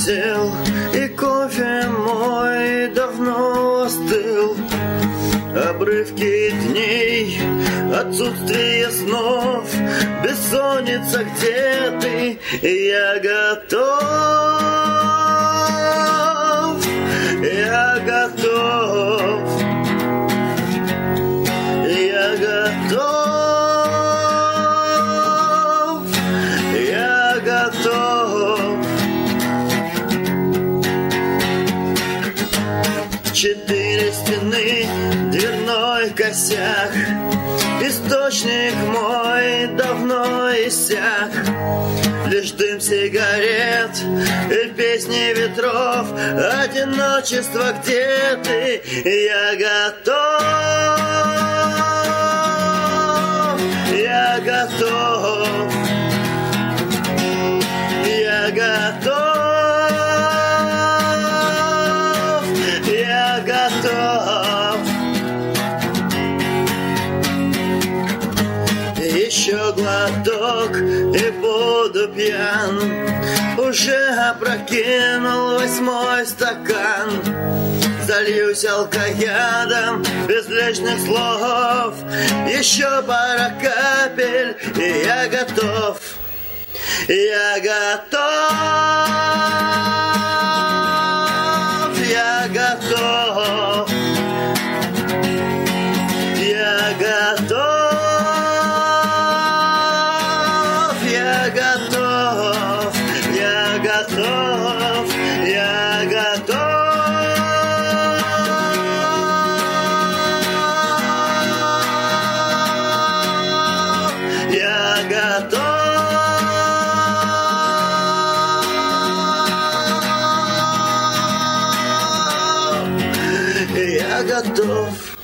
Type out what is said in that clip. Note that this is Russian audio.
сел, и кофе мой давно остыл. Обрывки дней, отсутствие снов, бессонница, где ты? Я готов, я готов, я готов, я готов. 4 стены, дверной косяк, источник мой давно иссяк. Лишь дым сигарет и песни ветров, одиночество, где ты? Я готов, я готов, я готов. Еще глоток и буду пьян. Уже опрокинул 8-й стакан. Зальюсь алкоядом без лишних слов. Еще пара капель, и я готов. Я готов. Я готов. Я готов. Я готов, я готов, я готов. Я готов. Я готов.